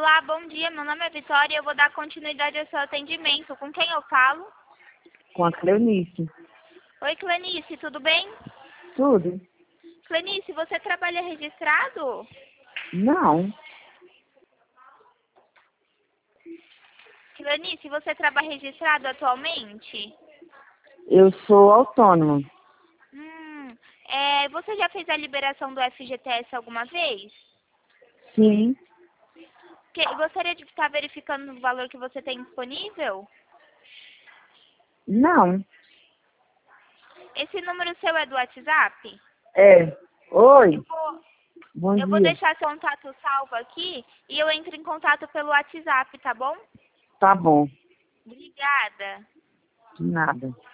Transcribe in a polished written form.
Olá, bom dia. Meu nome é Vitória e eu vou dar continuidade ao seu atendimento. Com quem eu falo? Com a Cleonice. Oi, Clenice, tudo bem? Tudo? Clenice, você trabalha registrado? Não. Clenice, você trabalha registrado atualmente? Eu sou autônoma. Você já fez a liberação do FGTS alguma vez? Sim. Gostaria de estar verificando o valor que você tem disponível? Não. Esse número seu é do WhatsApp? É. Oi. Bom Eu vou dia. deixar seu contato salvo aqui e eu entro em contato pelo WhatsApp, tá bom? Tá bom. Obrigada. De nada.